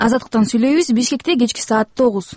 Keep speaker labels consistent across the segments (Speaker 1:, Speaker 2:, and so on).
Speaker 1: Азаттыктан сүйлөйбүз. Бишкекте кечки саат 9.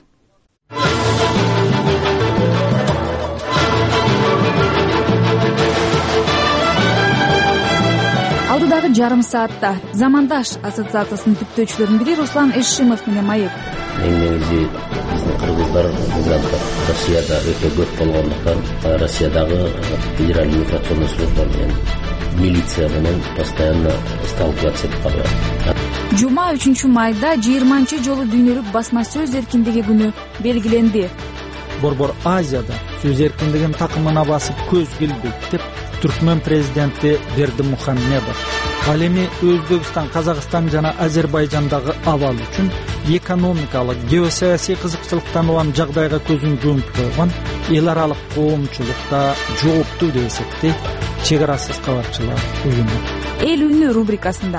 Speaker 1: Алдыдагы жарым саатта Замандаш ассоциациясынын түптөөчүлөрүнүн бири Руслан Эшимов менен маек.
Speaker 2: Эң негизи биздин кыргыздар Россияда өтө көп болгондуктан Россиядагы федеральный миграционный служба менен милиция менен постоянно сталкиваться этип калат.
Speaker 1: Жума 3-майда 20-жолу дүйнөлүк басма сөз эркиндиги күнү белгиленди.
Speaker 3: Борбор Азияда сөз эркиндигин такымына басып көз келбейт деп Түркмөн президенти Бердимухамедов ал эми Өзбекстан, Казакстан жана Азербайжандагы абал үчүн экономикалык, геосаясий кызыкчылыктан улам жагдайга көзүн жумуп койгон эл аралык коомчулукта жооптуу деп эсептейт Чек арасыз кабарчылар уюму.
Speaker 1: Эл үнү рубрикасында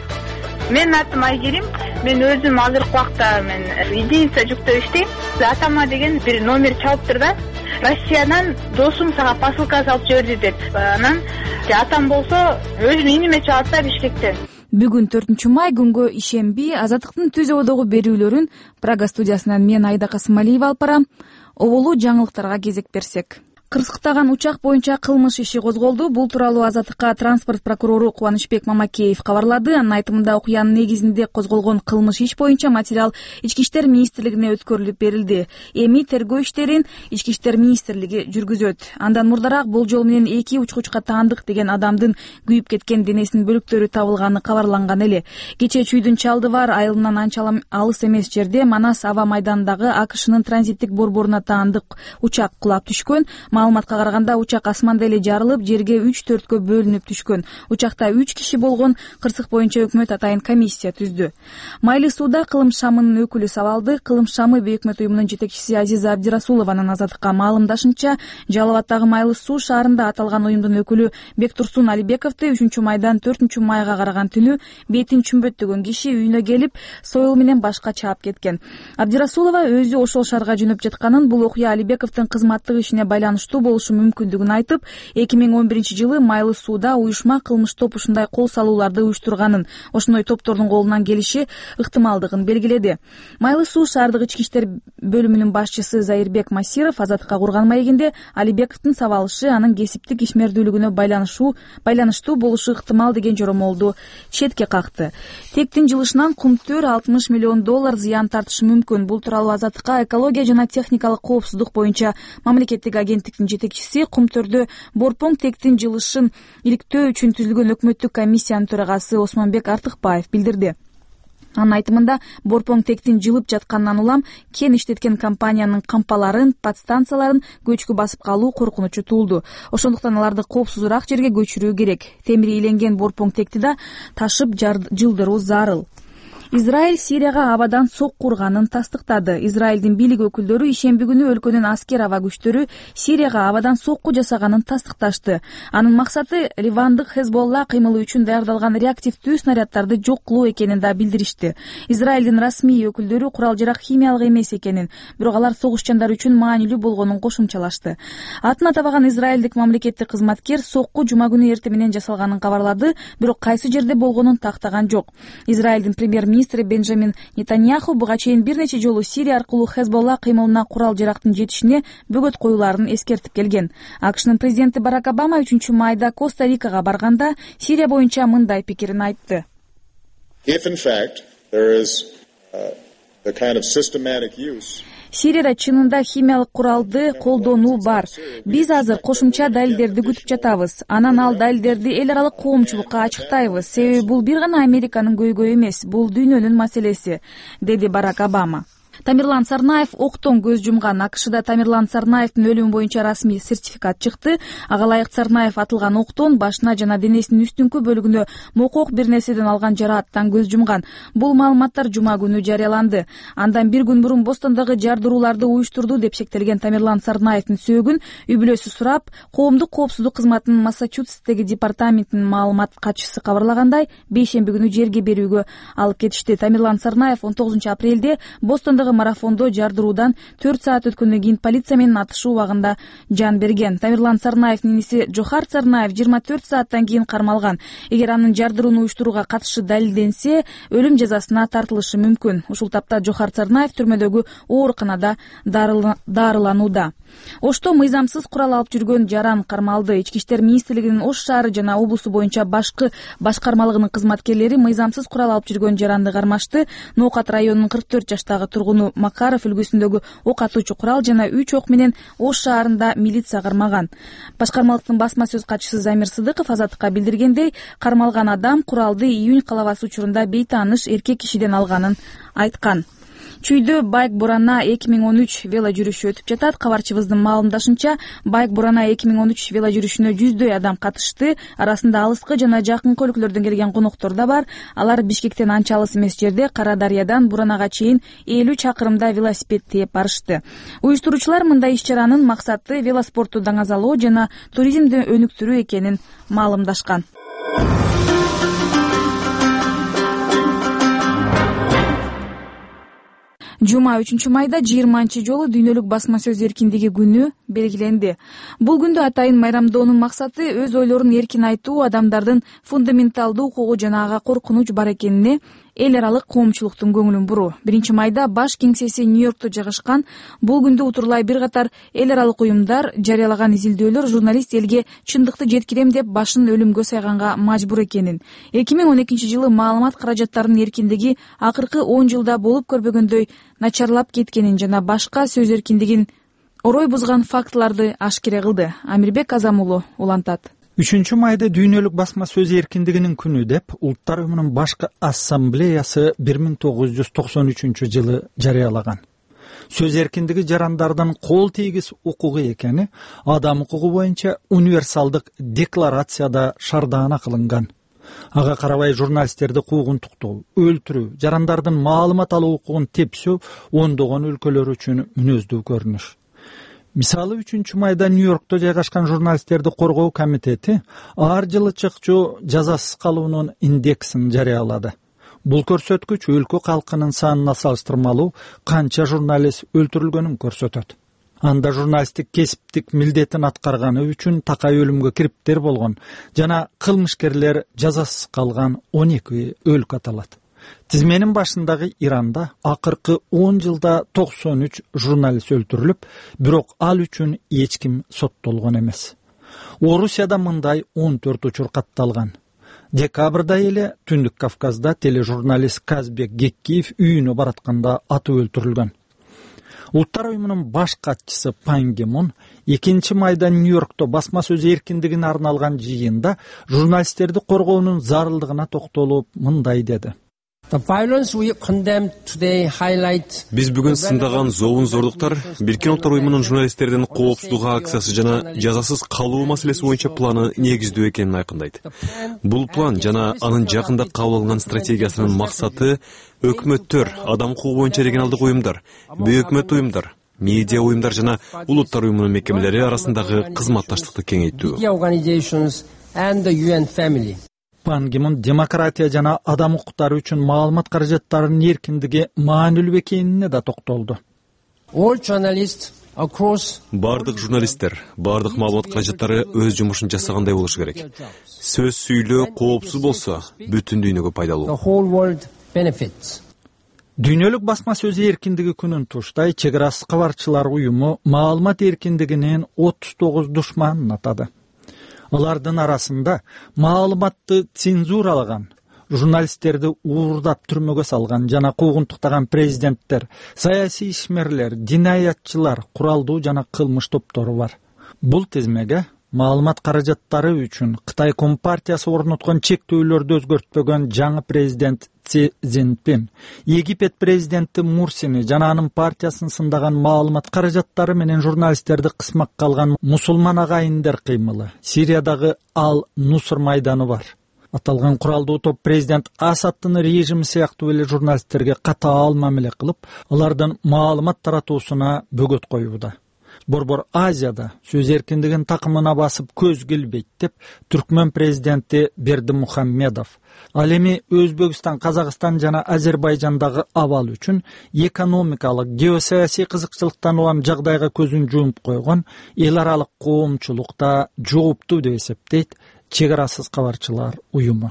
Speaker 4: Менин атым Айгерим. Мен өзүм азыркы убакта единица жүктөп иштейм. Атама деген бир номер чалыптыр да. Россиядан досум сага посылка салып жиберди деп. Анан атам болсо өзүнүн иниме чалат да Бишкектен.
Speaker 1: Бүгүн 4-май күнгө ишенби. Азаттыктын түз ободогу берүүлөрүн Прага студиясынан мен Айда Касымалиева алып барам. Оболу жаңылыктарга кезек берсек. Кырсыктаган учак боюнча кылмыш иши козголду. Бул тууралуу Азаттыкка транспорт прокурору Кубанычбек Мамакеев кабарлады. Анын айтымында окуянын негизинде козголгон кылмыш иш боюнча материал Ички иштер министрлигине өткөрүлүп берилди. Эми тергөө иштерин Ички иштер министрлиги жүргүзөт. Андан мурдараак болжол менен 2 учкучка таандык деген адамдын күйүп кеткен денесинин бөлүктөрү табылганы кабарланган эле. Кечээ Чүйдүн Чалдыбар айылынан анча алыс эмес жерде Манас аба майданындагы АКШнын транзиттик борборуна таандык учак кулап түшкөн. Маалыматка караганда учак асманда эле жарылып, жерге 3-4кө бөлүнүп түшкөн. Учакта 3 киши болгон. Кырсык боюнча өкмөт атайын комиссия түздү. Майлы сууда Кылым шамынын өкүлү сабалды. Кылым шамы бейөкмөт уюмунун жетекчиси Азиза Абдирасулованын Азаттыкка маалымдашынча, Жалал абаддагы Майлы суу шаарында аталган уюмдун өкүлү Бектурсун Алибековду 3-майдан 4-майга караган түнү бетин чүмбөттөгөн киши үйүнө келип, союл менен башка чаап кеткен. Абдирасулова өзү ошол шаарга жөнөп жатканын, бул окуя Алибековдун кызматтык ишине байланыштуу болушу мүмкүндүгүн айтып, 2011-жылы Майлы сууда уюшма кылмыш топ ушундай кол салууларды уюштурганын, ошондой топтордун колунан келиши ыктымалдыгын белгиледи. Майлы суу шаардык ички иштер бөлүмүнүн башчысы Заирбек Масиров Азаттыкка курган маегинде Алибековдун сабалышы анын кесиптик ишмердүүлүгүнө байланыштуу болушу ыктымал деген жоромолду четке какты. Тектин жылышынан кумтөр $60 миллион зыян тартышы мүмкүн. Бул тууралуу Азаттыкка экология жана техникалык коопсуздук боюнча мамлекеттик агенттиктин жетекчиси Кумтөрдө борпоң тектин жылышын иликтөө үчүн түзүлгөн өкмөттүк комиссиянын төрагасы Осмонбек Артыкбаев билдирди. Анын айтымында борпоң тектин жылып жатканынан улам кен иштеткен компаниянын кампаларын, подстанцияларын көчкү басып калуу коркунучу туулду. Ошондуктан аларды коопсузураак жерге көчүрүү керек. Темири иленген борпоң текти да ташып жылдыруу зарыл. Израиль Сирияга абадан сокку урганын тастыктады. Израилдин бийлик өкүлдөрү ишемби күнү өлкөнүн аскер аба күчтөрү Сирияга абадан сокку жасаганын тастыкташты. Анын максаты Ливандык Хезболла кыймылы үчүн даярдалган реактивдүү снаряддарды жок кылуу экенин да билдиришти. Израилдин расмий өкүлдөрү курал-жарак химиялык эмес экенин, бирок алар согушчандар үчүн маанилүү болгонун кошумчалашты. Атын атабаган израилдик мамлекеттик кызматкер сокку жума күнү эртең менен жасалганын кабарлады, бирок кайсы жерде болгонун тактаган жок. Израилдин премьер-министри Бенджамин Нетаньяху буга чейин бир нече жолу Сирия аркылуу Хезболла кыймылына курал-жарактын жетишине бөгөт коюларын эскертип келген. АКШнын президенти Барак Обама 3-майда Коста-Рикага барганда Сирия боюнча мындай пикирин айтты. Сирияда чынында химиялык куралды колдонуу бар. Биз азыр кошумча далилдерди күтүп жатабыз. Анан ал далилдерди эл аралык коомчулукка ачыктайбыз. Себеби бул бир гана Американын көйгөйү эмес, бул дүйнөнүн маселеси, деди Барак Обама. Тамирлан Сарнаев октон көз жумган. АКШда Тамирлан Сарнаевдин өлүмү боюнча расмий сертификат чыкты. Ага ылайык Сарнаев атылган октон башына жана денесинин үстүңкү бөлүгүнө мокок бир нерседен алган жарааттан көз жумган. Бул маалыматтар жума күнү жарыяланды. Андан бир күн мурун Бостондогу жардырууларды уюштурду деп шектелген Тамирлан Сарнаевдин сөөгүн үй бүлөсү сурап, коомдук коопсуздук кызматынын Массачусетстеги департаментинин маалымат катчысы кабарлагандай, бейшемби күнү жерге берүүгө алып кетишти. Тамирлан Сарнаев 19 апрелде Бостондогу Омскодагы марафондо жардыруудан 4 саат өткөндөн кийин полиция менен атышуу убагында жан берген. Тамирлан Сарнаевдин иниси Жохар Сарнаев 24 сааттан кийин кармалган. Эгер анын жардырууну уюштурууга катышы далилденсе, өлүм жазасына тартылышы мүмкүн. Ушул тапта Жохар Сарнаев түрмөдөгү ооруканада дарыланууда. Ошто мыйзамсыз курал алып жүргөн жаран кармалды. Ички иштер министрлигинин Ош шаары жана облусу боюнча башкармалыгынын кызматкерлери мыйзамсыз курал алып жүргөн жаранды кармашты. Ноокат районунун 44 жаштагы тургуну Макаров үлгүсүндөгү ок атуучу курал жана 3 ок менен Ош шаарында милиция кармаган. Башкармалыктын басма сөз катчысы Замир Сыдыков Азаттыкка билдиргендей, кармалган адам куралды июнь калабасы учурунда бейтааныш эркек кишиден алганын айткан. Чүйдө Байк-Бурана 2013 вело жүрүшү өтүп жатат. Кабарчыбыздын маалымдашынча, Байк-Бурана 2013 вело жүрүшүнө 100дөй адам катышты. Арасында алыскы жана жакын өлкөлөрдөн келген коноктор да бар. Алар Бишкектен анча алыс эмес жерде Кара Дарыядан Буранага чейин 50 чакырымда велосипед тээп барышты. Уюштуруучулар мындай иш-чаранын максаты велоспортту даңазалоо жана туризмди өнүктүрүү экенин маалымдашкан. Жума 3-майда 20-жолу дүйнөлүк басма сөз эркиндиги күнү белгиленди. Бул күндү атайын майрамдоонун максаты өз ойлорун эркин айтуу, адамдардын фундаменталдуу укугу жана ага коркунуч бар экенине эл аралык коомчулуктун көңүлүн буруу. 1-майда баш кеңсеси Нью-Йоркто жайгашкан. Бул күндү утурлай бир катар эл аралык уюмдар жарыялаган изилдөөлөр журналист элге чындыкты жеткирем деп башын өлүмгө сайганга мажбур экенин. 2012-жылы маалымат каражаттарынын эркиндиги акыркы 10 жылда болуп көрбөгөндөй начарлап кеткенин жана башка сөз эркиндигин орой бузган фактыларды ашкере кылды. Амирбек Азамулу улантат.
Speaker 3: 3-майда дүйнөлүк басма сөз эркиндигинин күнү деп Улуттар уюмунун башкы ассамблеясы 1993-жылы жарыялаган. Сөз эркиндиги жарандардын кол тийгиз укугу экени адам укугу боюнча универсалдык декларацияда шардаана кылынган. Ага карабай журналисттерди куугунтуктоо, өлтүрүү, жарандардын маалымат алуу укугун тепсүү ондогон өлкөлөр үчүн мүнөздүү көрүнүш. Мисалы 3-майда Нью-Йоркто жайгашкан журналисттерди коргоо комитети ар жылы чыкчу жазасыз калуунун индексин жарыялады. Бул көрсөткүч өлкө калкынын санына салыштырмалуу канча журналист өлтүрүлгөнүн көрсөтөт. Анда журналисттик кесиптик милдетин аткарганы үчүн такай өлүмгө кириптер болгон жана кылмышкерлер жазасыз калган 12 өлкө аталат. Тизменин башындагы Иранда акыркы 10 жылда 93 журналист өлтүрүлүп, бирок ал үчүн эч ким соттолгон эмес. Орусияда мындай 14 учур катталган. Декабрда эле Түндүк Кавказда тележурналист Казбек Геккиев үйүнө баратканда атып өлтүрүлгөн. Улуттар уюмунун баш катчысы Пан Ги Мун 2-майда Нью-Йоркто басма сөз эркиндигине арналган жыйында журналисттерди коргоонун зарылдыгына токтолуп мындай деди.
Speaker 5: Биз бүгүн сындаган зообун зордуктар Бириккен Улуттар уюмунун журналисттердин коопсуздугу акциясы жана жазасыз калуу маселеси боюнча планы негиздүү экенин айкындайт. Бул план жана анын жакында кабыл алынган стратегиясынын максаты өкмөттөр, адам укугу боюнча регионалдык уюмдар, бейөкмөт уюмдар, медиа уюмдар жана улуттар уюмунун мекемелери арасындагы кызматташтыкты кеңейтүү.
Speaker 3: Пан Ги Мун демократия жана адам укуктары үчүн маалымат каражаттарынын эркиндиги маанилүү экенине да токтолду.
Speaker 5: Бардык журналисттер, бардык маалымат каражаттары өз жумушун жасагандай болушу керек. Сөз сүйлөө коопсуз болсо, бүтүн дүйнөгө пайдалуу.
Speaker 3: Дүйнөлүк басма сөз эркиндиги күнүн туштай чек арасы кабарчылар уюму маалымат эркиндигинин 39 душманын атады. Алардын арасында маалыматты цензуралаган, журналисттерди уурдап түрмөгө салган жана куугунтуктаган президенттер, саясий ишмерлер, динаятчылар, куралдуу жана кылмыш топтору бар. Бул тизмеге маалымат каражаттары үчүн Кытай Компартиясы орноткон чектөөлөрдү өзгөртпөгөн жаңы президент Си Цзиньпин, Египет президенти Мурсини жана анын партиясын сындаган маалымат каражаттары менен журналисттерди кысмакка алган мусулман агайындар кыймылы, Сириядагы Ал-Нуср майданы бар. Аталган куралдуу топ президент Асадтын режими сыяктуу эле журналисттерге катаал мамиле кылып, алардын маалымат таратуусуна бөгөт коюуда. Борбор Азияда сөз эркиндигин такымына басып көз келбейт деп Түркмөн президенти Бердимухамедов. Ал эми Өзбекстан, Казакстан жана Азербайжандагы абал үчүн экономикалык, геосаясий кызыкчылыктан улам жагдайга көзүн жумуп койгон эл аралык коомчулукта жооптуу деп эсептейт Чек арасыз кабарчылар уюму.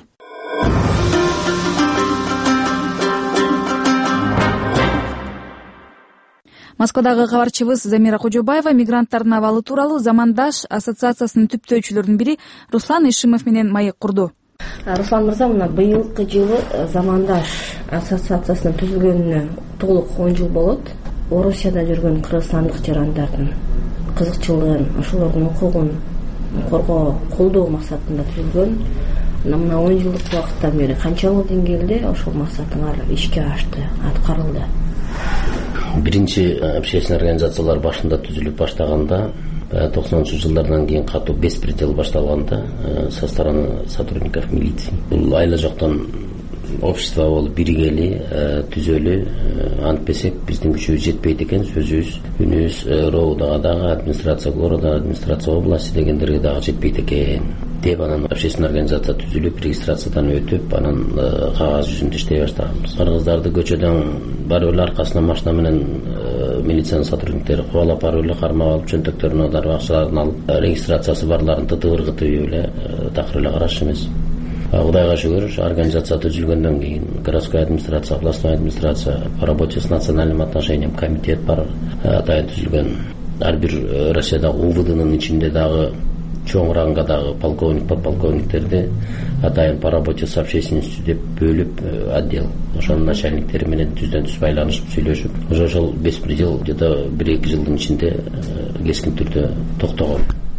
Speaker 1: Москвадагы кабарчыбыз Замира Кожобаева мигранттардын абалы тууралуу Замандаш ассоциациясынын түптөөчүлөрүнүн бири Руслан Ишимов менен маек курду.
Speaker 6: Руслан мырза, мына быйылкы жылы Замандаш ассоциациясынын түзүлгөнүнө толук 10 жыл болот. Орусияда жүргөн кыргызстандык жарандардын кызыкчылыгын, ошолордун укугун коргоо, колдоо максатында түзүлгөн. Мына 10 жылдык убакыттан бери канчалык деңгээлде ошол максатыңар ишке ашты, аткарылды?
Speaker 2: Биринчи общественный организациялар башында түзүлүп баштаганда 90-жылдардан кийин катуу беспредел башталганда со стороны сотрудников милиции. Бул айла жоктон общество болуп биригели, түзөлү, антпесек биздин күчүбүз жетпейт экен, сөзүбүз, үнүбүз РОУ дагы, администрация города, администрация области дегендерге дагы жетпейт экен деп анан общественный организация түзүлүп, регистрациядан өтүп, анан кагаз жүзүндө иштей баштаганбыз. Кыргыздарды көчөдөн бар эле аркасына машина менен милициянын сотрудниктери кубалап барып эле кармап алып, чөнтөктөрүн аударып, акчаларын алып, регистрациясы барларын тытып эле такыр эле караш эмес. Кудайга шүгүр, организация түзүлгөндөн кийин городская администрация, областная администрация, по работе с национальным отношением комитет бар, атайын түзүлгөн. Ар бир Россиядагы УВДнын ичинде дагы чоң рангадагы полковник, подполковниктерди атайын по работе с общественностью деп бөлүп отдел. Ошонун начальниктери менен түздөн түз байланышып, сүйлөшүп, ошол беспредел где-то 1-2 жылдын ичинде кескин түрдө токтогон.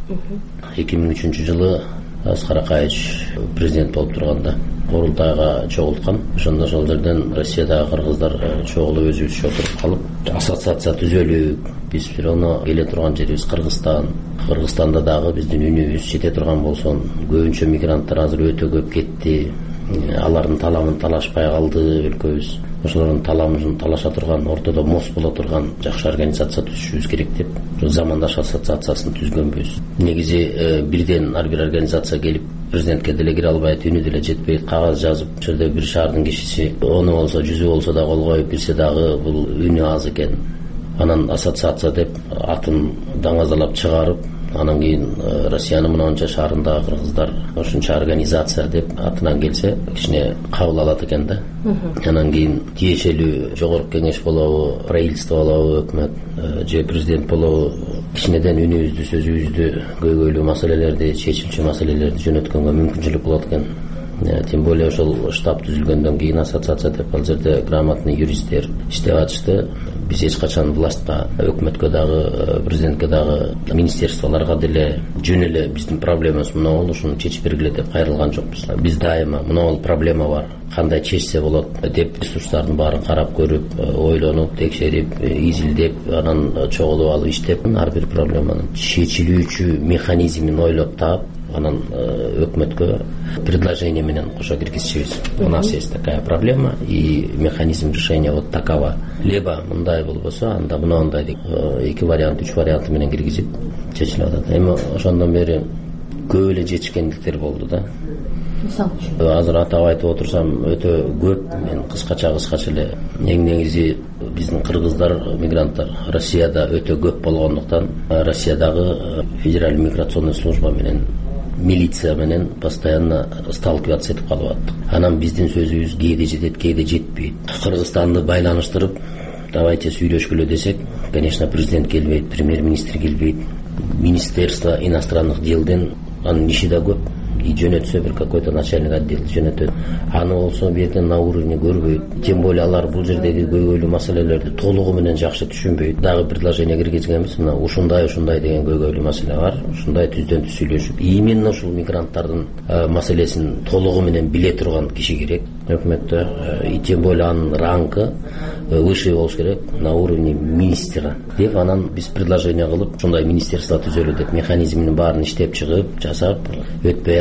Speaker 2: 2003 жылы Аскар Акаевич президент болуп турганда курултайга чогулткан. Ошондо ошол жерден Россиядагы кыргыздар чогулуп өзүбүзчө отуруп калып, ассоциация түзөлүп, биз бирөөнө келе турган жерибиз Кыргызстан. Кыргызстанда дагы биздин үнүбүз жете турган болсун, көбүнчө мигранттар азыр өтө көп кетти. Алардын таламын талашпай калды өлкөбүз. Ошолордун таламын талаша турган, ортодо мост боло турган жакшы организация түзүшүбүз керек деп Замандаш ассоциациясын түзгөнбүз. Негизи бирден ар бир организация келип президентке деле кире албайт, үнү деле жетпейт, кагаз жазып, ошол бир шаардын кишиси 10 болсо 100 болсо да кол коюп кирсе дагы бул үнү аз экен. Анан ассоциация деп атын даңазалап чыгарып, анан кийин Россиянын мынанча шаарындагы кыргыздар ошончо организация деп атынан келсе кичине кабыл алат экен да. Анан кийин тиешелүү жогорку кеңеш болобу, правительство болобу, өкмөт же президент болобу кичинеден үнүбүздү, сөзүбүздү, көйгөйлүү маселелерди, чечилчү маселелерди жөнөткөнгө мүмкүнчүлүк болот экен. Тем более ошол штаб түзүлгөндөн кийин ассоциация деп ал жерде грамотный юристтер иштеп атышты. Биз эч качан властька, өкмөткө дагы, президентке дагы, министерстволорго деле жөн эле биздин проблемабыз мына болду, ушуну чечип бергиле деп кайрылган жокпуз. Биз дайыма мына бул проблема бар, кандай чечсе болот деп ресурстардын баарын карап көрүп, ойлонуп, текшерип, изилдеп, анан чогулуп алып иштеп, ар бир проблеманын чечилүүчү механизмин ойлоп таап, анан өкмөткө предложение менен кошо киргизчүбүз. У нас есть такая проблема и механизм решения вот такова. Либо мындай болбосо, анда мындай деп 2 вариант, 3 варианты менен киргизип чечилип атат. Эми ошондон бери көп эле жетишкендиктер болду да. Мисалы үчүн азыр атап айтып отурсам өтө көп. Мен кыскача эле эң негизи биздин кыргыздар, мигранттар Россияда өтө көп болгондуктан Россиядагы федеральный миграционный служба менен милиция менен постоянно сталкиваться этип калып аттык. Анан биздин сөзүбүз кээде жетет, кээде жетпейт. Кыргызстанды байланыштырып, давайте сүйлөшкүлө десек, конечно, президент келбейт, премьер-министр келбейт. Министерство иностранных делден анын иши да көп. И жөнөтсө бир какой-то начальник отдел жөнөтөт. Аны болсо бетин на уровне көрбөйт. Тем более алар бул жердеги көйгөйлүү маселелерди толугу менен жакшы түшүнбөйт. Дагы предложение киргизгенбиз, мына ушундай деген көйгөйлүү маселе бар. Ушундай түздөн түз сүйлөшүп, именно ушул мигранттардын маселесин толугу менен биле турган киши керек өкмөттө. И тем более анын рангы выше болуш керек, на уровне министра деп анан биз предложение кылып, ушундай министерство түзөлө деп механизмин баарын иштеп чыгып, жасап, өтпөй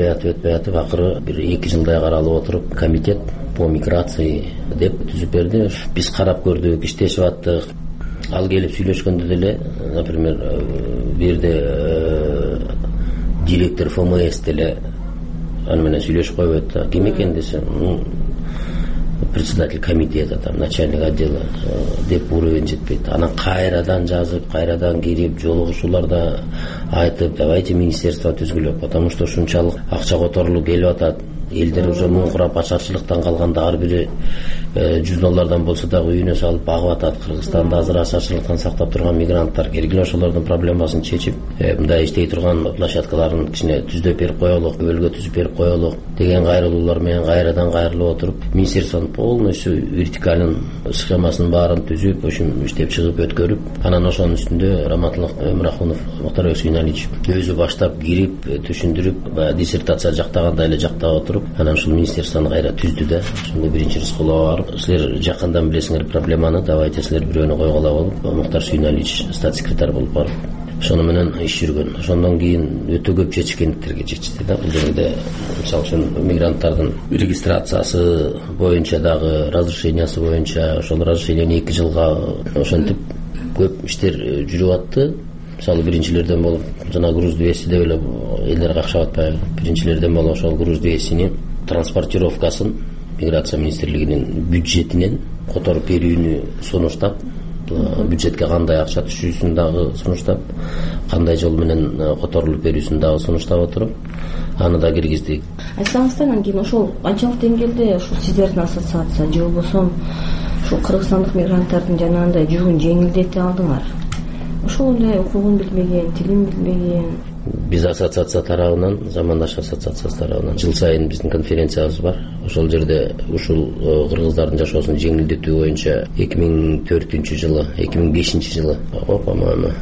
Speaker 2: атып акыры бир 2 жылдай каралып отуруп комитет по миграции деп түзүп берди. Биз карап көрдүк, иштешип аттык. ал келип сүйлөшкөндө деле, например, бул жерде директор ФМС деле аны менен сүйлөшүп койбойт да. Ким экен десе, председатель комитета, там, начальник отдела деп уровень жетпейт. Анан кайрадан жазып, кайрадан кирип, жолугушууларда айтып, давайте министерство түзгүлө, потому что ушунчалык акча которулуп келип атат. Элдер уже муңкурап ачарчылыктан калганда ар бири $100 болсо дагы үйүнө салып багып атат. Кыргызстанда азыр ачарчылыктан сактап турган мигранттар келгиле ошолордун проблемасын чечип, мындай иштей турган площадкаларын кичине түздөп берип коелук, өлгө түзүп берип коелук деген кайрылуулар менен кайрадан кайрылып отуруп, министерствонун полностью вертикалын схемасын баарын түзүп, ошин иштеп чыгып өткөрүп, анан ошонун үстүндө Раматылык Мырахунов Мухтар Өсүйналич өзү баштап кирип, түшүндүрүп, диссертация жактагандай эле жактап отуруп, анан ушул министерствону кайра түздү да. Ошондо биринчи Рыскулова барып, силер жакындан билесиңер проблеманы, давайте силер бирөөнү койгула болуп, Мухтар Сүйналич статс секретарь болуп барып, ошону менен иш жүргөн. Ошондон кийин өтө көп чечкендиктерге жетишти да. Бул жерде мисалы үчүн мигранттардын регистрациясы боюнча дагы, разрешениясы боюнча, ошол разрешениени 2 жылга ошентип көп иштер жүрүп атты. Мисалы биринчилерден болуп, жана груз 200 деп эле элдер какшап атпайбы. Биринчилерден болуп ошол груз 200-нин транспортировкасын миграция министрлигинин бюджетинен которуп берүүнү сунуштап, бюджетке кандай акча түшүүсүн дагы сунуштап, кандай жол менен которулуп берүүсүн дагы сунуштап отуруп, аны да киргиздик.
Speaker 6: Айтсаңыздар, кийин ошол канчалык деңгээлде ушул сиздердин ассоциация же болбосо ушул кыргызстандык мигранттардын жанагындай жүгүн жеңилдете алдыңар? Ошол эле укугун билбеген, тилин билбеген.
Speaker 2: Биз ассоциация тарабынан, замандаш ассоциациясы тарабынан жыл сайын биздин конференциябыз бар. Ошол жерде ушул кыргыздардын жашоосун жеңилдетүү боюнча 2004-жылы, 2005-жылы, по-моему,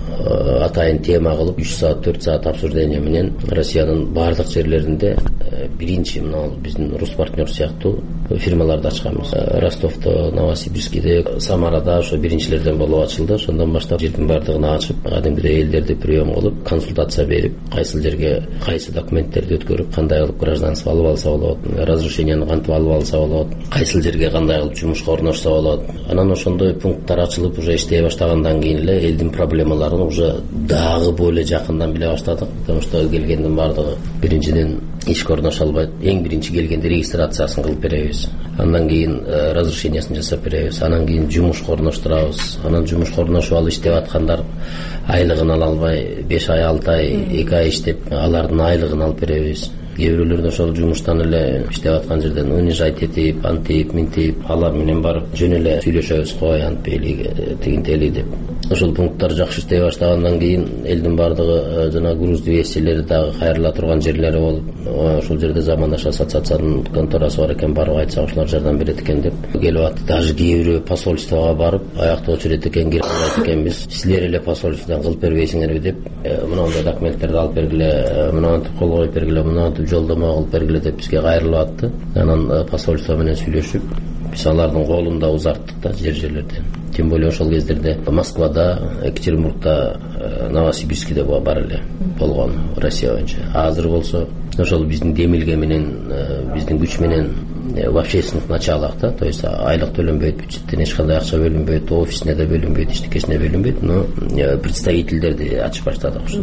Speaker 2: атайын тема кылып 3 саат, 4 саат обсуждение менен Россиянын бардык жерлеринде биринчи мына биздин рус партнер сыяктуу фирмаларды ачканбыз. Ростовдо, Новосибирскиде, Самарада ошо биринчилерден болуп ачылды. Ошондон баштап жердин бардыгын ачып, кадимгидей элдерди прием кылып, консультация берип, кайсы жерге кайсы документтерди өткөрүп, кандай кылып гражданство алып алса болот, разрешениени кантип алып алса болот, кайсы жерге кандай кылып жумушка орношсо болот. Анан ошондой пункттар ачылып, уже иштей баштагандан кийин эле элдин проблемаларын уже дагы более жакындан биле баштадык. Потому что келгендин бардыгы биринчиден ишке орношо албайт. Эң биринчи келгенде регистрациясын кылып беребиз. Андан кийин разрешениясын жасап беребиз. Анан кийин жумушка орноштурабыз. Анан жумушка орношуп алып иштеп аткандар айлыгын ала албай 5 ай, 6 ай, 2 ай иштеп, алардын айлыгын алып беребиз. Кээ бирөөлөр ошол жумуштан эле иштеп аткан жерден унижать этип, антип, минтип, алар менен барып жөн эле сүйлөшөбүз, кой антпейли, тигинтели деп. Ошол пункттар жакшы иштей баштагандан кийин элдин бардыгы жана груз 200-лери дагы кайрыла турган жерлери болуп, ошол жерде замандаш ассоциациянын конторасы бар экен, барып айтса ошолор жардам берет экен деп келип атты. Даже кээ бирөө посольствого барып, аякта очурет экен, кирип калат экенбиз. Силер эле посольстводон кылып бербейсиңерби деп, мындай документтерди алып бергиле, мынантип кол коюп бергиле, мынантип жолдомо кылып бергиле деп бизге кайрылып атты. Анан посольство менен сүйлөшүп, биз алардын колунда узарттык да жерлерден. Тем более ошол кездерде Москвада, Екатеринбургда, Новосибирскиде бар эле болгон Россия боюнча. Азыр болсо ошол биздин демилге менен, биздин күч менен в общественных началах, да, то есть айлык төлөнбөйт, бюджеттен эч кандай акча бөлүнбөйт, офисине да бөлүнбөйт, иштикесине бөлүнбөйт, но представительдерди ачып баштадык ошо.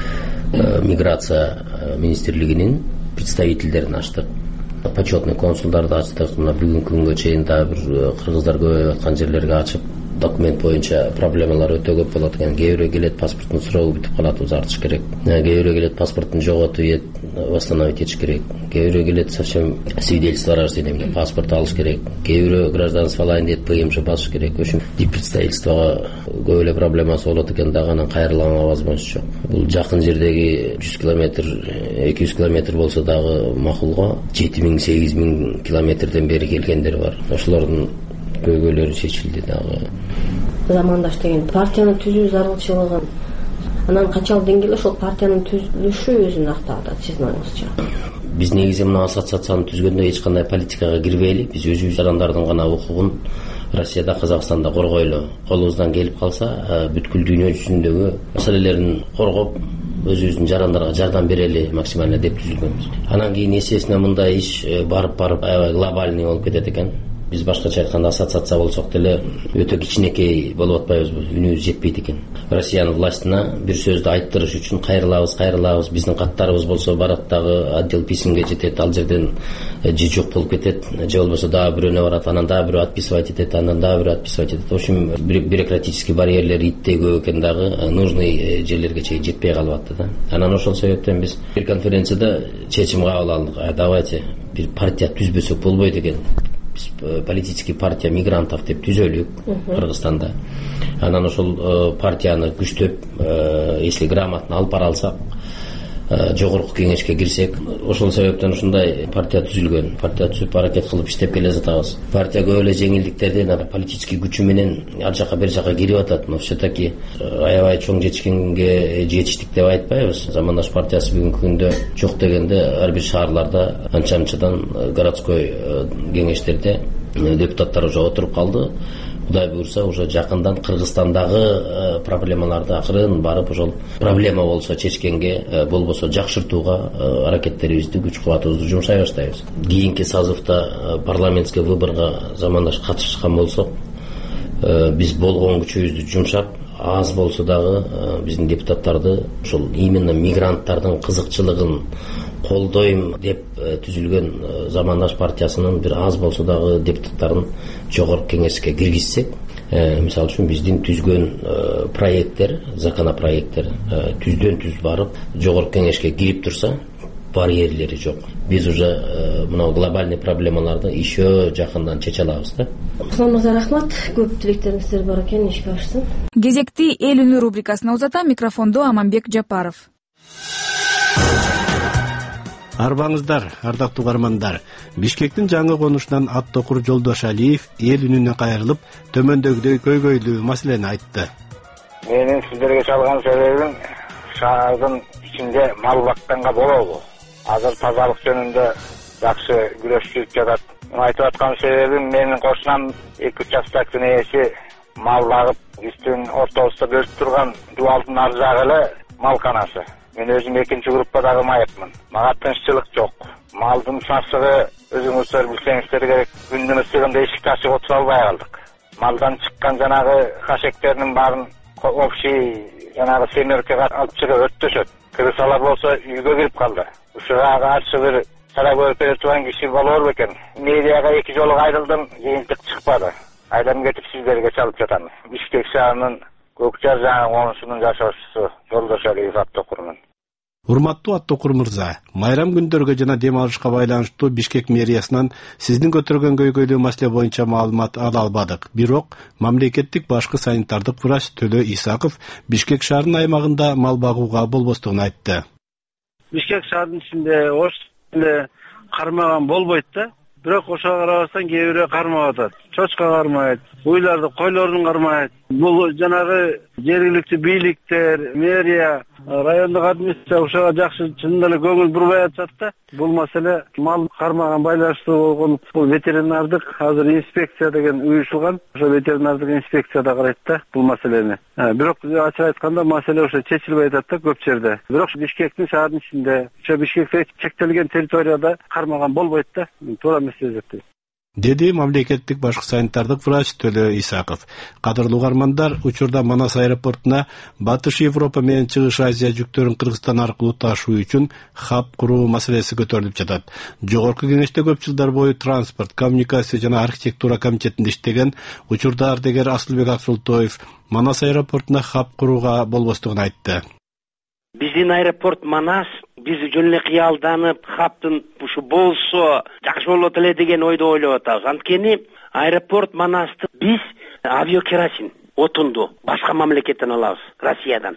Speaker 2: Миграция министрлигинин представительдерин ачтык. Почетный консулдарды ачтык. Мына бүгүнкү күнгө чейин дагы бир кыргыздар көбөйүп аткан жерлерге ачып, документ боюнча проблемалар өтө көп болот экен. Кээ бирөө келет, паспорттун суроогу бүтүп калат, узартыш керек. Кээ бирөө келет, паспортун жоготуп ийет, восстановить этиш керек. Кээ бирөө келет, совсем свидетельство о рождении, паспорт алыш керек. Кээ бирөө гражданство алайын дейт, ПМЖ басыш керек. Ошон представительствого көп эле проблемасы болот экен, дагы анан кайрылганга возможность жок. Бул жакын жердеги 100 километр, 200 километр болсо дагы макулго 7000-8000 километрден бери келгендер бар. Ошолордун көйгөйлөрү чечилди дагы.
Speaker 6: Замандаш деген партияны түзүү зарылчылыгын, анан канчалык деңгээлде ошол партиянын түзүлүшү өзүн актаат сиздин оюңузча?
Speaker 2: Биз негизи мына ассоциацияны түзгөндө эч кандай политикага кирбейли, биз өзүбүз адамдардын гана укугун Россияда, Казакстанда коргойлу. Колубуздан келип калса, бүткүл дүйнө жүзүндөгү маселелерин коргоп, өзүбүздүн жарандарга жардам берели максимально деп түзүлгөнбүз. Анан кийин эсесине мындай иш барып аябай глобальный болуп кетет экен. Биз башкача айтканда ассоциация болсок деле өтө кичинекей болуп атпайбызбы, үнүбүз жетпейт экен. Россиянын властына бир сөздү айттырыш үчүн кайрылабыз, биздин каттарыбыз болсо барат дагы отдел письмге жетет, ал жерден же жок болуп кетет, же болбосо дагы бирөөнө барат, анан дагы бирөө отписывать этет, анан дагы бирөө отписывать этет. В общем, бюрократический барьерлер иттей көп экен дагы, нужный жерлерге чейин жетпей калып атты да. Анан ошол себептен биз бир конференцияда чечим кабыл алдык. Давайте бир партия түзбөсөк болбойт экен. Политический партия мигрантов деп түзөлүк Кыргызстанда. Анан ошол партияны күчтөп, если грамотно алып бара алсак, жогорку кеңешке кирсек, ошол себептен ушундай партия түзүлгөн. Партия түзүп аракет кылып иштеп келе жатабыз. Партия көп эле жеңилдиктерден политический күчү менен ал жака бер жака кирип атат. Но все-таки аябай чоң жетишкенге жетиштик деп айтпайбыз. Замандаш партиясы бүгүнкү күндө жок дегенде ар бир шаарларда анча-анчадан городской кеңештерде депутаттар уже отуруп калды. Кудай буйрса, уже жакындан Кыргызстандагы проблемаларды акырын барып, ошол проблема болсо чечкенге, болбосо жакшыртууга аракеттерибизди, күч-кубатыбызды жумшай баштайбыз. Кийинки созывда парламентский выборго замандаш катышкан болсок, биз болгон күчүбүздү жумшап, аз болсо дагы биздин депутаттарды ошол именно мигранттардын кызыкчылыгын колдойм деп түзүлгөн замандаш партиясынын бир аз болсо дагы депутаттарын жогорку кеңешке киргизсек, мисалы үчүн биздин түзгөн проекттер, законопроекттер түздөн түз барып жогорку кеңешке кирип турса, барьерлери жок. Биз уже мына глобальный проблемаларды еще жакындан чече алабыз да.
Speaker 6: Руслан мырза, рахмат. Көп тилектериңиздер бар экен, ишке ашсын.
Speaker 1: Кезекти эл үнү рубрикасына узатам, микрофондо Аманбек Жапаров.
Speaker 7: Арбаңыздар, ардактуу угармандар. Бишкектин жаңы конушунан Аттокур Жолдошалиев эл үнүнө кайрылып, төмөндөгүдөй көйгөйлүү маселени айтты.
Speaker 8: Менин сиздерге чалган себебим шаардын ичинде мал бакканга болобу. Азыр тазалык жөнүндө жакшы күрөшүп жатат. Айтып аткан себебим, менин кошунам 2 участоктун ээси мал багып, биздин ортобузда бөлүп турган дубалдын ар жагы эле малканасы. Мен өзүм 2-чи группадагы майыпмын. Мага тынччылык жок. Малдын сасыгы өзүңүздөр билсеңиздер керек. Күндүн ысыгында эшикти ачып отура албай калдык. Малдан чыккан жанагы хашектердин баарын общий жанагы семеркеге алып чыгып өрттөшөт. Кырсалар болсо үйгө кирип калды. Ушуга каршы бир чара көрүп бере турган киши болор бекен. Медиага 2 жолу кайрылдым, жыйынтык чыкпады. Айдан кетип сиздерге чалып жатам. Бишкек шаарынын Көкжар жаңы конушунун жашоочусу Жолдошалиев Аттокурмун.
Speaker 7: Урматтуу Аттокур мырза, майрам күндөргө жана дем алышка байланыштуу Бишкек мэриясынан сиздин көтөргөн көйгөйлүү маселе боюнча маалымат ала албадык. Бирок мамлекеттик башкы санитардык врач Төлө Исаков Бишкек шаарынын аймагында мал багууга болбостугун айтты.
Speaker 9: Бишкек шаарынын ичинде ош эле кармаган болбойт да. Бирок ошого карабастан кээ бирөө кармап атат. Чочка кармайт, уйларды, койлорун кармайт. Бул жанагы жергиликтүү бийликтер, мэрия, райондук администрация ошого жакшы чынында эле көңүл бурбай атышат да. Бул маселе мал кармаган байланыштуу болгон бул ветеринардык азыр инспекция деген уюшулган. Ошо ветеринардык инспекцияда карайт да бул маселени. Бирок ачык айтканда маселе ошо чечилбей атат да көп жерде. Бирок Бишкектин шаарынын ичинде, ошо Бишкекте чектелген территорияда кармаган болбойт да. Туура эмес деп
Speaker 7: деди мамлекеттик башкы санитардык врач Төлө Исаков. Кадырлуу угармандар, учурда Манас аэропортуна Батыш Европа менен Чыгыш Азия жүктөрүн Кыргызстан аркылуу ташуу үчүн хаб куруу маселеси көтөрүлүп жатат. Жогорку кеңеште көп жылдар бою транспорт, коммуникация жана архитектура комитетинде иштеген учурда ардегер Асылбек Аксултоев Манас аэропортуна хаб курууга болбостугун айтты.
Speaker 10: Биздин аэропорт Манас биз жөн эле кыялданып, хаптын ушу болсо жакшы болот эле деген ойдо ойлоп атабыз. Анткени аэропорт Манасты биз авиакеросин отунду башка мамлекеттен алабыз, Россиядан.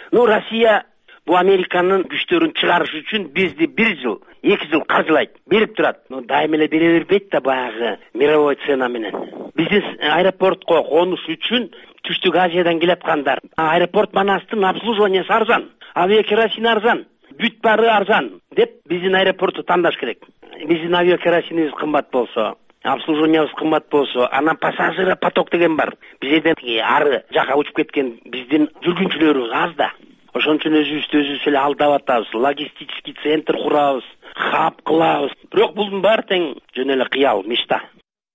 Speaker 10: Россия бул Американын күчтөрүн чыгарыш үчүн бизди 1 жыл, 2 жыл каржылайт, берип турат. Дайыма эле бере бербейт да баягы мировой цена менен. Биздин аэропортко конуш үчүн Түштүк Азиядан келаткандар. Аэропорт Манастын обслуживаниясы арзан, авиакеросин арзан, бүт баары арзан деп биздин аэропорту тандаш керек. Биздин авиакеросинибиз кымбат болсо, обслуживаниябыз кымбат болсо, анан пассажир поток деген бар. Бизден ары жака учуп кеткен биздин жүргүнчүлөрүбүз аз да. Ошон үчүн өзүбүз эле алдап атабыз, логистический центр курабыз, хаб кылабыз. Бирок булдун баары тең жөн эле кыял, мечта.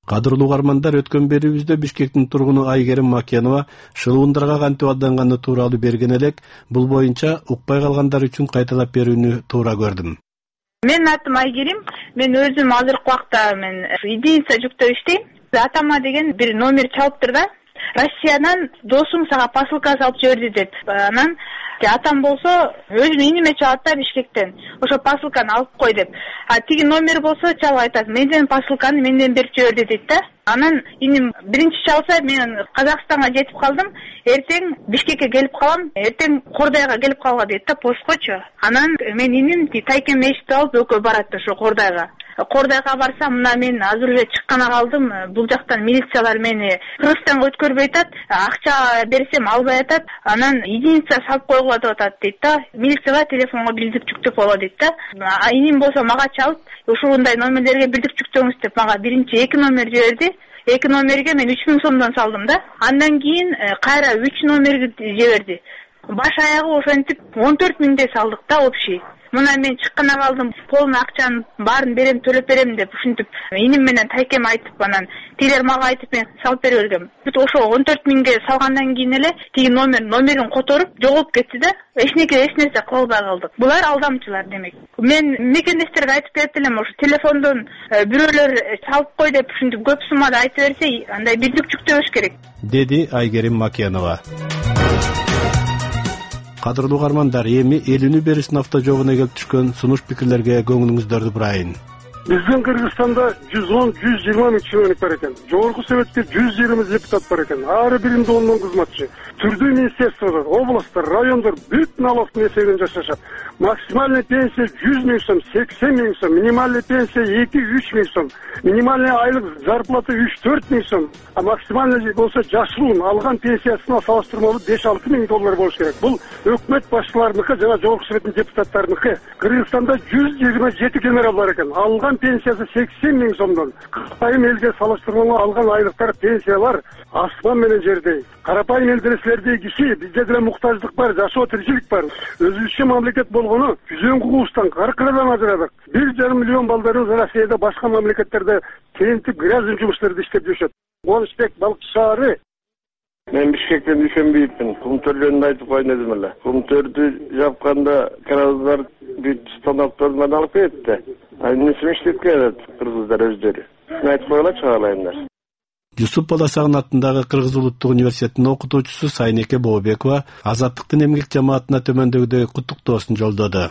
Speaker 7: Кадырлуу угармандар, өткөн берүүбүздө Бишкектин тургуну Айгерим Макенова шылуундарга кантип алданганы тууралуу берген элек. Бул боюнча укпай калгандар үчүн кайталап берүүнү туура көрдүм.
Speaker 4: Менин атым Айгерим. Мен өзүм азыркы убакта единица жүктөп иштейм. Атама деген бир номер чалыптыр да. Россиядан досуң сага посылка салып жиберди деп. Анан атам болсо өзүнүн иниме чалат да Бишкектен. Ошо посылканы алып кой деп. Тиги номер болсо чалып айтат: "Менден посылканы менден берип жиберди" дейт да. Анан иним биринчи чалса, мен Казакстанга жетип калдым. Эртең Бишкекке келип калам, эртең Кордайга келип калга дейт да, посткочу. Анан мен иним тайкен мешитти алып экөө барат ошо Кордайга. Кордайга барсам, мына мен азыр эле чыккана калдым. Бул жактан милициялар мени Кыргызстанга өткөрбөй атат, акча берсем албай атат. Анан единица салып койгула деп атат дейт да. Милицияга телефонго билдик жүктөп койгула дейт да. Иним болсо мага чалып, ушундай номерлерге билдик жүктөңүз деп мага биринчи 2 номер жиберди. 2 номерге мен 3000 сомдон салдым да. Андан кийин кайра 3 номерге жиберди. Баш аягы ошентип 14 миңдей салдык да общий. Мына мен чыккана калдым, полный акчанын баарын берем, төлөп берем деп ушинтип иним менен тайкем айтып, анан тилер мага айтып мен салып берип бергем. Бүт ошо 14 миңге салгандан кийин эле тиги номерин которуп жоголуп кетти да. Эч нерсе кыла албай калдык. Булар алдамчылар демек. Мен мекендештерге айтып берип элем, ошо телефондон бирөөлөр салып кой деп ушинтип көп суммада айтып берсе, андай билдик жүктөбөш керек,
Speaker 7: деди Айгерим Макенова. Кадырлуу угармандар, эми элүүнү берүүсүн автожолуна келип түшкөн сунуш пикирлерге көңүлүңүздөрдү бурайын.
Speaker 11: Биздин Кыргызстанда 110-120 миң чиновник бар экен. Жогорку Советте 120 депутат бар экен. Ар биринде 10 кызматчы. Түрдүү министрликтер, областтар, райондор бүт налогтун эсебинен жашашат. Максимальный пенсия 100 миң сом, 80 миң сом, минимальный пенсия 2-3 миң сом, минимальный айлык зарплата 3-4 миң сом, а максимальный болсо жашылуун алган пенсиясына салыштырмалуу 5-6 миң доллар болуш керек. Бул өкмөт башчыларыныкы жана Жогорку Советтин депутаттарыныкы. Кыргызстанда 127 генерал бар экен. Алган пенсиясы 80 миң сомдон. Кытайым элге салыштырмалуу алган айлыктар, пенсиялар асман менен жердей. Карапайым элдер силердей киши, бизде деле муктаждык бар, жашоо тиричилик бар. Өзүбүзчө мамлекет болгону күзөн кугуштан, каркырадан ажырадык. 1,5 миллион балдарыбыз Россияда, башка мамлекеттерде тентип грязный жумуштарды иштеп жүрүшөт. Кубанычбек, Балыкчы шаары.
Speaker 12: Мен Бишкектен Дүйшөнбиевмин. Кумтөрлөрүндү айтып коюн дедим эле. Кумтөрдү жапканда кыргыздар бүт станокторунан алып кетти. Эмнесин иштеп келет кыргыздар өздөрү. Мен айтып коела чыгалайымдар.
Speaker 7: Жусуп Баласагын атындагы Кыргыз улуттук университетинин окутуучусу Сайнеке Бообекова Азаттыктын эмгек жамаатына төмөндөгүдөй куттуктоосун жолдоду.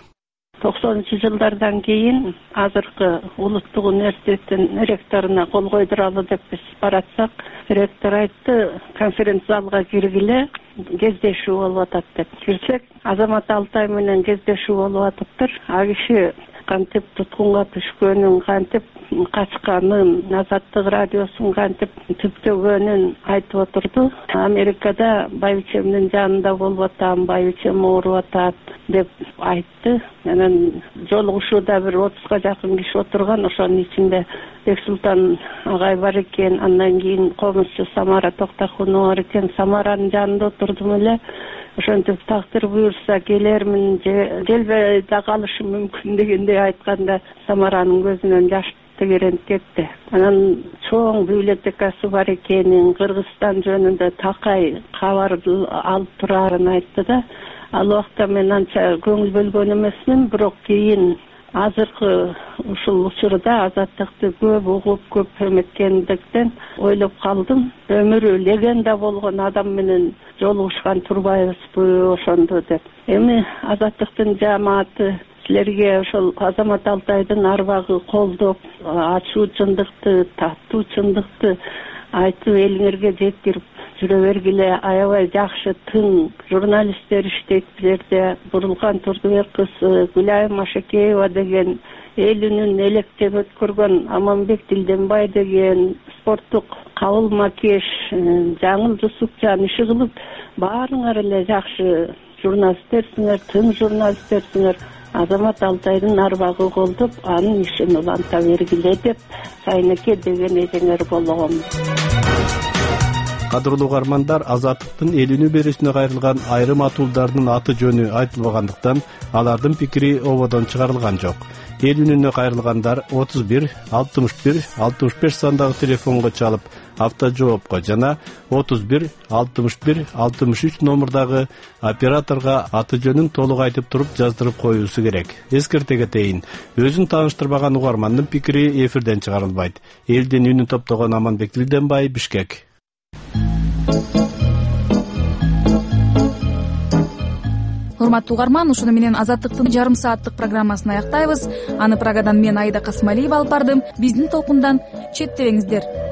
Speaker 13: 90-жылдардан кийин азыркы улуттук университеттин ректоруна кол койдуралы деп биз баратсак, ректор айтты, конференция залга киргиле, кездешүү болуп атат деп. Кирсек, Азамат Алтай менен кездешүү болуп атыптыр. А киши кантип туткунга түшкөнүн, кантип качканын, Азаттык радиосун кантип түптөгөнүн айтып отурду. Америкада байбичемдин жанында болуп атам, байбичем ооруп атат деп айтты. Анан жолугушууда бир 30га жакын киши отурган, ошонун ичинде Бексултан агай бар экен, андан кийин комузчу Самара Токтакунова бар экен. Самаранын жанында отурдум эле. Ошентип тактыр буюрса келермин, келбей да калышым мүмкүн дегендей айтканда Самаранын көзүнөн жаш тегеренип кетти. Анан чоң библиотекасы бар экенин, Кыргызстан жөнүндө такай кабар алып турарын айтты да. Ал убакта мен анча көңүл бөлгөн эмесмин, бирок кийин азыркы ушул учурда Азаттыкты көп угуп, көп эметкендиктен ойлоп калдым. Өмүрү легенда болгон адам менен жолугушкан турбайбызбы ошондо деп. Эми Азаттыктын жамааты силерге ошол Азамат Алтайдын арбагы колдоп, ачуу чындыкты, таттуу чындыкты айтып элиңерге жеткирип жүрө бергиле. Аябай жакшы тың журналисттер иштейт билерде. Бурулган Турдубек кызы, Гүлайым Ашекеева деген, эл үнүн электеп өткөргөн Аманбек Дилденбай деген, спорттук Кабыл Макеш, Жаңыл Жусупжан иши кылып, баарыңар эле жакшы журналисттерсиңер, тың журналисттерсиңер. Азамат Алтайдын арбагы колдоп, анын ишин уланта бергиле деп Сайнеке деген эжеңер болгон.
Speaker 7: Кадырлуу угармандар, Азаттыктын элүүнү берүүсүнө кайрылган айрым атуулдардын аты жөнү айтылбагандыктан алардын пикири ободон чыгарылган жок. Эл үнүнө кайрылгандар 31 61 65 сандагы телефонго чалып автожоопко жана 31 61 63 номурдагы операторго аты жөнүн толук айтып туруп жаздырып коюусу керек. Эскерте кетейин, өзүн тааныштырбаган угармандын пикири эфирден чыгарылбайт. Элдин үнүн топтогон Аманбек Дилденбай, Бишкек.
Speaker 1: Урматтуу угарман, ушуну менен Азаттыктын жарым сааттык программасын аяктайбыз. Аны Прагадан мен Айда Касымалиева алып бардым. Биздин толкундан четтебеңиздер.